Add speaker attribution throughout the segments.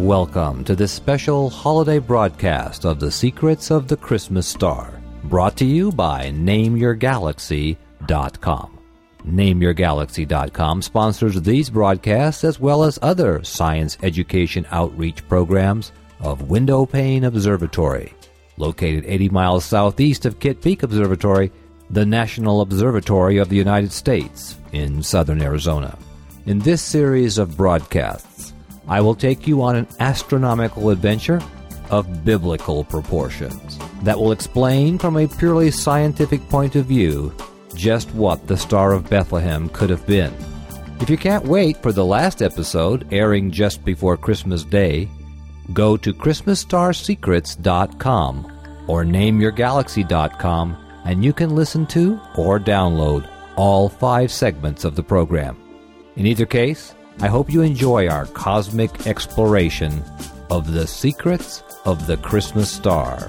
Speaker 1: Welcome to this special holiday broadcast of The Secrets of the Christmas Star, brought to you by NameYourGalaxy.com. NameYourGalaxy.com sponsors these broadcasts as well as other science education outreach programs of Windowpane Observatory, located 80 miles southeast of Kitt Peak Observatory, the National Observatory of the United States in southern Arizona. In this series of broadcasts, I will take you on an astronomical adventure of biblical proportions that will explain from a purely scientific point of view just what the Star of Bethlehem could have been. If you can't wait for the last episode airing just before Christmas Day, go to ChristmasStarSecrets.com or NameYourGalaxy.com and you can listen to or download all 5 segments of the program. In either case, I hope you enjoy our cosmic exploration of the secrets of the Christmas star.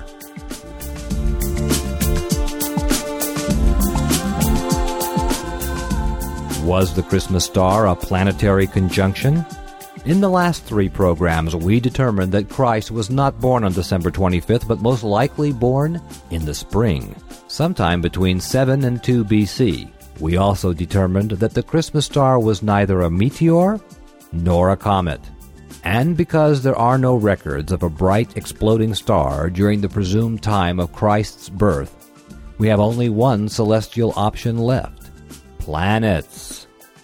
Speaker 1: Was the Christmas star a planetary conjunction? In the last 3 programs, we determined that Christ was not born on December 25th, but most likely born in the spring, sometime between 7 and 2 BC. We also determined that the Christmas star was neither a meteor nor a comet. And because there are no records of a bright exploding star during the presumed time of Christ's birth, we have only one celestial option left: planets.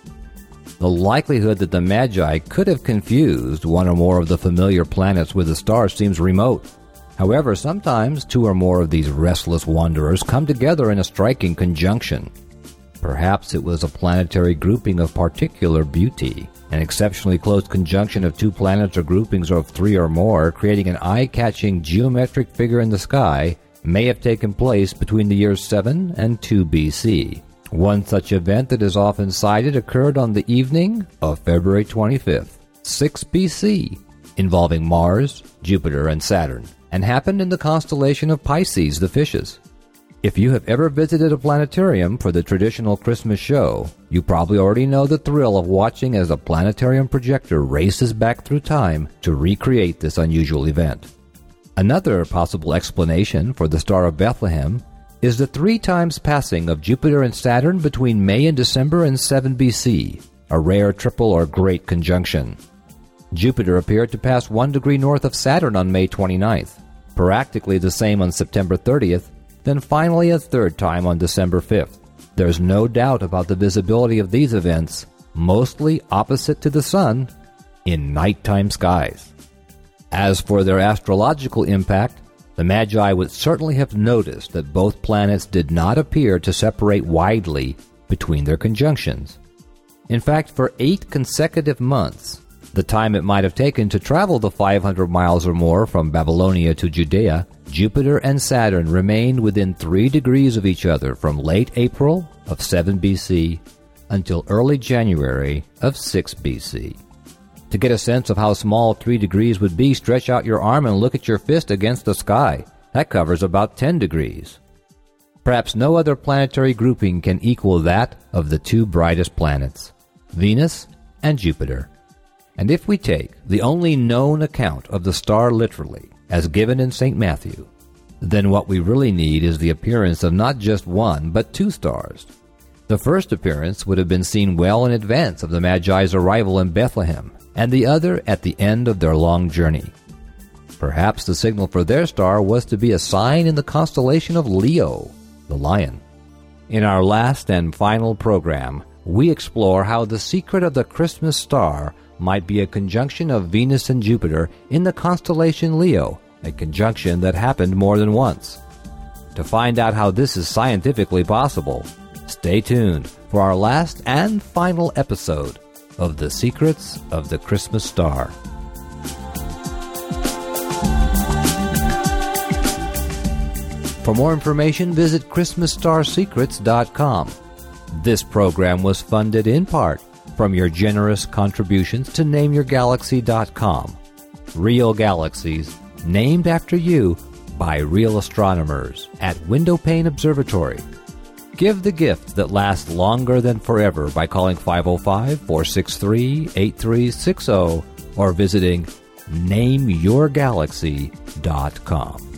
Speaker 1: The likelihood that the Magi could have confused one or more of the familiar planets with the star seems remote. However, sometimes 2 or more of these restless wanderers come together in a striking conjunction. Perhaps it was a planetary grouping of particular beauty. An exceptionally close conjunction of 2 planets or groupings of 3 or more, creating an eye-catching geometric figure in the sky, may have taken place between the years 7 and 2 BC. One such event that is often cited occurred on the evening of February 25th, 6 BC, involving Mars, Jupiter, and Saturn, and happened in the constellation of Pisces, the fishes. If you have ever visited a planetarium for the traditional Christmas show, you probably already know the thrill of watching as a planetarium projector races back through time to recreate this unusual event. Another possible explanation for the Star of Bethlehem is the 3 times passing of Jupiter and Saturn between May and December in 7 BC, a rare triple or great conjunction. Jupiter appeared to pass 1 degree north of Saturn on May 29th, practically the same on September 30th, then finally a 3rd time on December 5th. There's no doubt about the visibility of these events, mostly opposite to the Sun, in nighttime skies. As for their astrological impact, the Magi would certainly have noticed that both planets did not appear to separate widely between their conjunctions. In fact, for 8 consecutive months, the time it might have taken to travel the 500 miles or more from Babylonia to Judea, Jupiter and Saturn remained within 3 degrees of each other from late April of 7 BC until early January of 6 BC. To get a sense of how small 3 degrees would be, stretch out your arm and look at your fist against the sky. That covers about 10 degrees. Perhaps no other planetary grouping can equal that of the 2 brightest planets, Venus and Jupiter. And if we take the only known account of the star literally, as given in St. Matthew, then what we really need is the appearance of not just 1, but 2 stars. The first appearance would have been seen well in advance of the Magi's arrival in Bethlehem, and the other at the end of their long journey. Perhaps the signal for their star was to be a sign in the constellation of Leo, the lion. In our last and final program, we explore how the secret of the Christmas star might be a conjunction of Venus and Jupiter in the constellation Leo, a conjunction that happened more than once. To find out how this is scientifically possible, stay tuned for our last and final episode of The Secrets of the Christmas Star. For more information, visit ChristmasStarSecrets.com. This program was funded in part from your generous contributions to NameYourGalaxy.com. Real galaxies named after you by real astronomers at Windowpane Observatory. Give the gift that lasts longer than forever by calling 505-463-8360 or visiting nameyourgalaxy.com.